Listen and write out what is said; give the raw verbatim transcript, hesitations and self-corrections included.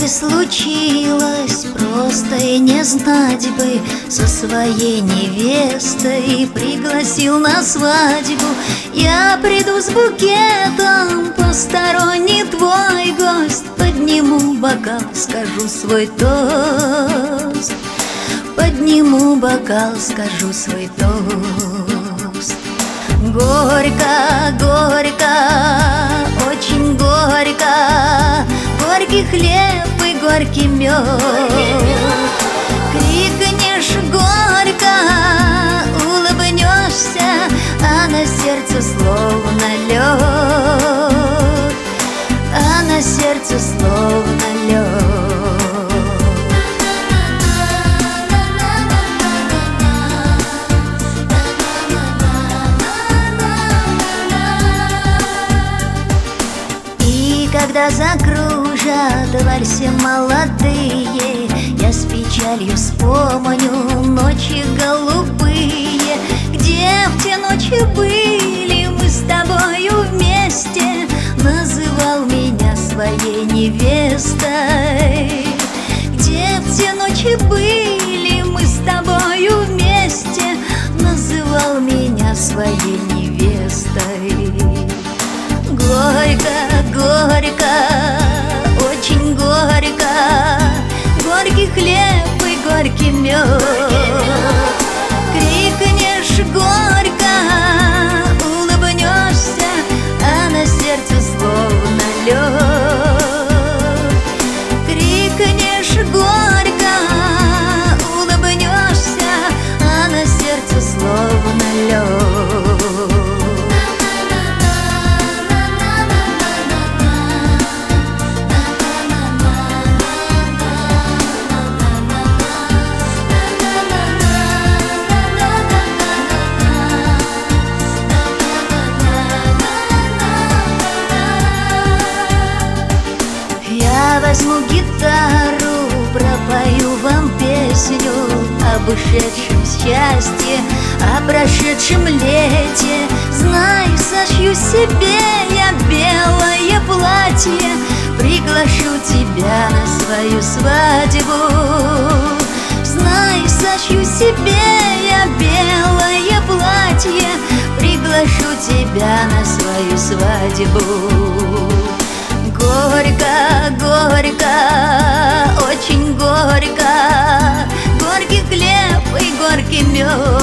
бы случилось, просто и не знать бы, со своей невестой пригласил на свадьбу. Я приду с букетом, посторонний твой гость, подниму бокал, скажу свой тост. Подниму бокал, скажу свой тост. Горько, горько, очень горько, горький хлеб и горький мед. Крикнешь горько, улыбнешься, а на сердце словно лед, а на сердце словно лед. Когда закружат в вальсе молодые, я с печалью вспомню ночи голубые. Где в те ночи были мы с тобою вместе, называл меня своей невестой. Где в те ночи были мы с тобою вместе, называл меня своей невестой. Горько, горько, очень горько, горький хлеб и горький мед. Крикнешь горько, улыбнешься, а на сердце словно лед. Крикнешь горько, улыбнешься, а на сердце словно лед. Я возьму гитару, пропою вам песню об ушедшем счастье, о прошедшем лете. Знай, сошью себе я белое платье, приглашу тебя на свою свадьбу. Знай, сошью себе я белое платье, приглашу тебя на свою свадьбу. Горько, горько, очень горько, горький хлеб и горький мед.